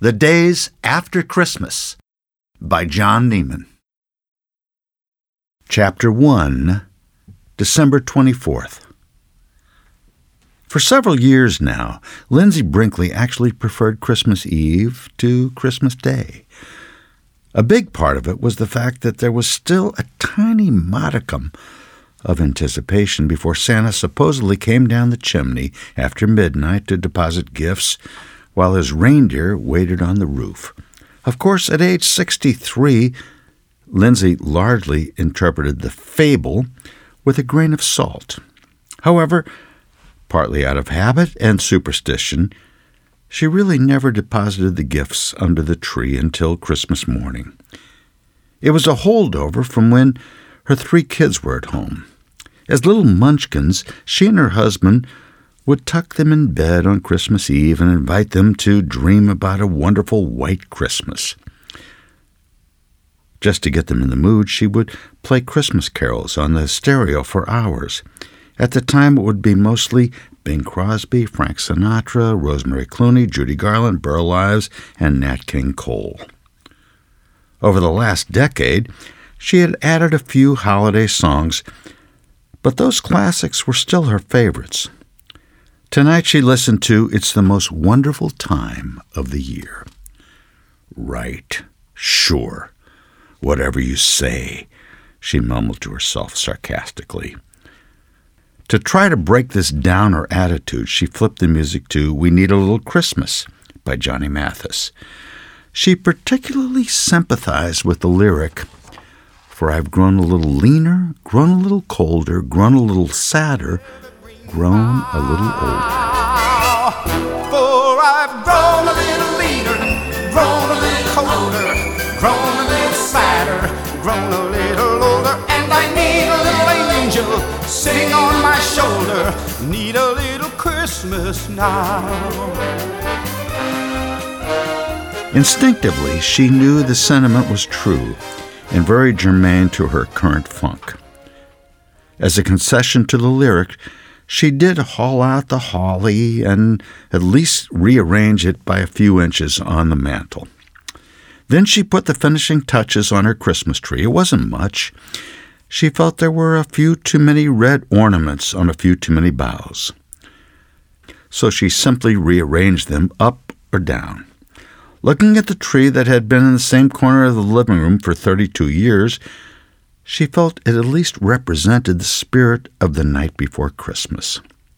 The Days After Christmas by John Neiman. Chapter 1, December 24th. For several years now, Lindsay Brinkley actually preferred Christmas Eve to Christmas Day. A big part of it was the fact that there was still a tiny modicum of anticipation before Santa supposedly came down the chimney after midnight to deposit gifts while his reindeer waited on the roof. Of course, at age 63, Lindsay largely interpreted the fable with a grain of salt. However, partly out of habit and superstition, she really never deposited the gifts under the tree until Christmas morning. It was a holdover from when her 3 kids were at home. As little munchkins, she and her husband would tuck them in bed on Christmas Eve and invite them to dream about a wonderful white Christmas. Just to get them in the mood, she would play Christmas carols on the stereo for hours. At the time, it would be mostly Bing Crosby, Frank Sinatra, Rosemary Clooney, Judy Garland, Burl Ives, and Nat King Cole. Over the last decade, she had added a few holiday songs, but those classics were still her favorites. Tonight she listened to It's the Most Wonderful Time of the Year. Right, sure, whatever you say, she mumbled to herself sarcastically. To try to break this downer attitude, she flipped the music to We Need a Little Christmas by Johnny Mathis. She particularly sympathized with the lyric, "For I've grown a little leaner, grown a little colder, grown a little sadder, grown a little older." For I've grown a little leaner, grown a little colder, grown a little sadder, grown a little older, and I need a little angel sitting on my shoulder, need a little Christmas now. Instinctively, she knew the sentiment was true and very germane to her current funk. As a concession to the lyric, she did haul out the holly and at least rearrange it by a few inches on the mantel. Then she put the finishing touches on her Christmas tree. It wasn't much. She felt there were a few too many red ornaments on a few too many boughs. So she simply rearranged them up or down. Looking at the tree that had been in the same corner of the living room for 32 years, she felt it at least represented the spirit of the night before Christmas.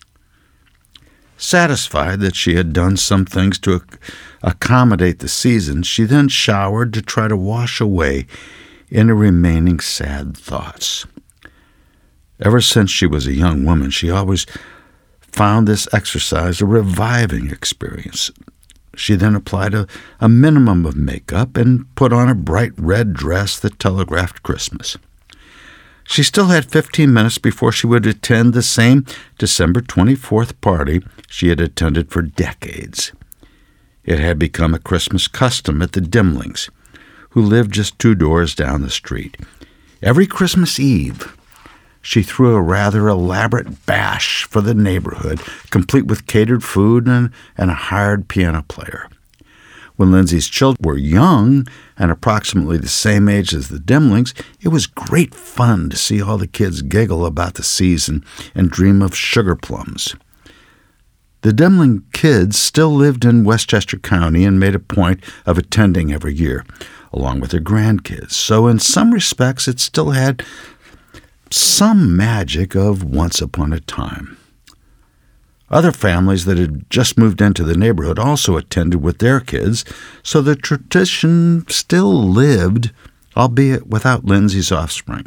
Satisfied that she had done some things to accommodate the season, she then showered to try to wash away any remaining sad thoughts. Ever since she was a young woman, she always found this exercise a reviving experience. She then applied a minimum of makeup and put on a bright red dress that telegraphed Christmas. She still had 15 minutes before she would attend the same December 24th party she had attended for decades. It had become a Christmas custom at the Dimlings, who lived just 2 doors down the street. Every Christmas Eve, she threw a rather elaborate bash for the neighborhood, complete with catered food and a hired piano player. When Lindsay's children were young and approximately the same age as the Dimlings, it was great fun to see all the kids giggle about the season and dream of sugar plums. The Dimling kids still lived in Westchester County and made a point of attending every year, along with their grandkids. So in some respects, it still had some magic of once upon a time. Other families that had just moved into the neighborhood also attended with their kids, so the tradition still lived, albeit without Lindsay's offspring.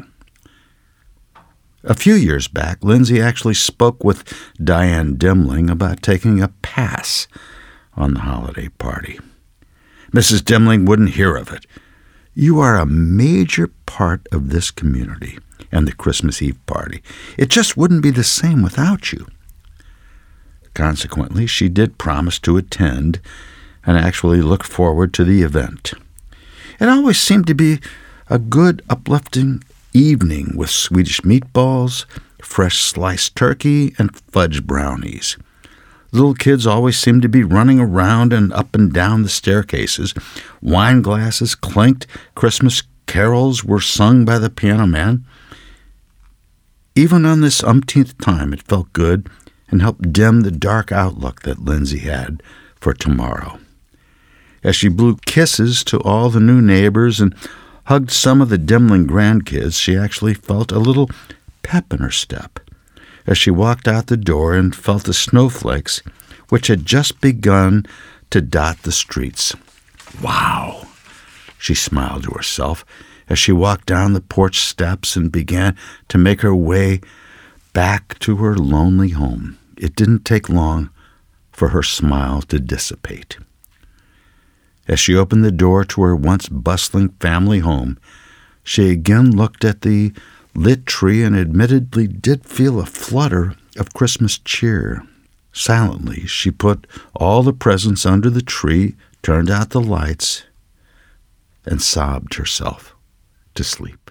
A few years back, Lindsay actually spoke with Diane Dimling about taking a pass on the holiday party. Mrs. Dimling wouldn't hear of it. "You are a major part of this community and the Christmas Eve party. It just wouldn't be the same without you." Consequently, she did promise to attend and actually looked forward to the event. It always seemed to be a good, uplifting evening with Swedish meatballs, fresh sliced turkey, and fudge brownies. Little kids always seemed to be running around and up and down the staircases. Wine glasses clanked. Christmas carols were sung by the piano man. Even on this umpteenth time, it felt good and helped dim the dark outlook that Lindsay had for tomorrow. As she blew kisses to all the new neighbors and hugged some of the Dimling grandkids, she actually felt a little pep in her step as she walked out the door and felt the snowflakes which had just begun to dot the streets. Wow! She smiled to herself as she walked down the porch steps and began to make her way back to her lonely home. It didn't take long for her smile to dissipate. As she opened the door to her once bustling family home, she again looked at the lit tree and admittedly did feel a flutter of Christmas cheer. Silently, she put all the presents under the tree, turned out the lights, and sobbed herself to sleep.